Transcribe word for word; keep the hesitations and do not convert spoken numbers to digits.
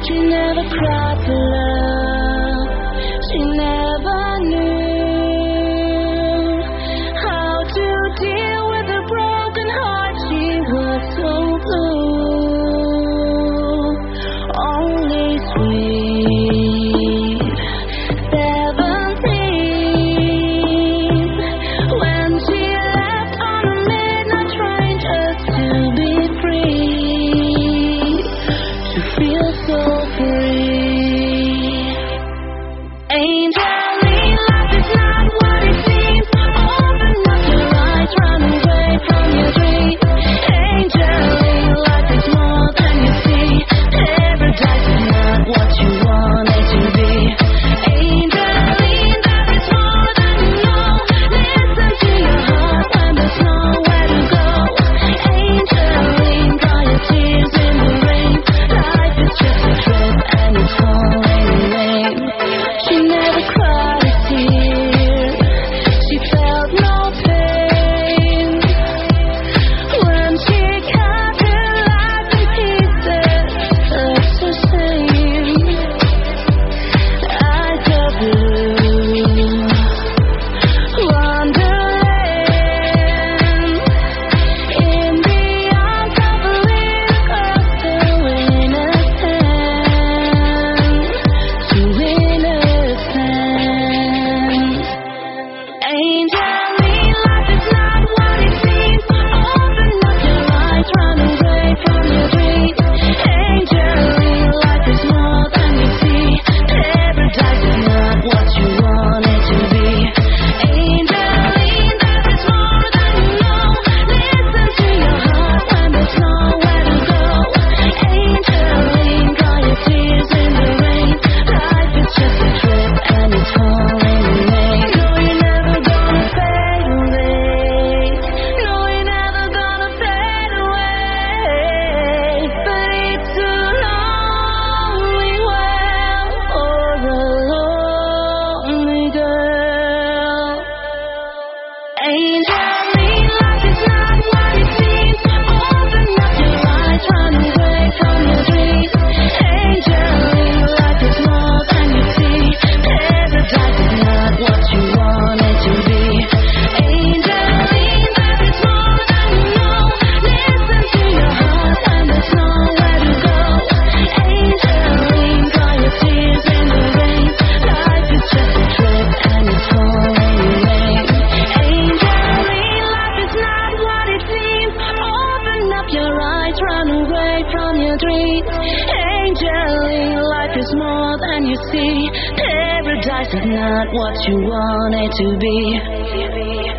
She never cried for love. She never knew how to deal with a broken heart. She was so blue. Only sweet seventeen when she left on a midnight train just to be free, to feel so free. Angeline, life is not what it seems. Open up your eyes, run away from your dreams. Angeline, life is more than you see. Paradise is not what you want it to be. Angeline, there is more than you know. Listen to your heart when there's nowhere to go. Angeline, dry your tears in the rain. Life is just a trip and it's falling in vain. She never cried a tear. She felt no pain when she cut her life in pieces. Just the same. Eyes of blue, wonderland in the arms of a little girl so innocent, so innocent. Angeline, life is not what it seems. Open up your eyes, run away from your dreams. Angeline, life is more than you see. Paradise is not what you want it to be. Angeline, there is more than you know. Listen to your heart when there's nowhere to go. Angeline, dry your tears in the rain. Life is just a trip and it's falling in vain. No, you're never gonna fade away. No, you're never gonna fade away. But it's a lonely well for a lonely girl. Angeline, life is not what it seems. Open up your eyes, run away from your dreams. Angeline, life is more than you see. Paradise is not what you want it to be. Angeline, there is more than you know. Listen to your heart when there's nowhere to go. Angeline, dry your tears in the rain. Life is just a trip and it's falling in vain. Angeline, life is not what it seems. Open up your eyes, run away from your dreams. Angeline, life is more than you see. Paradise is not what you want it to be.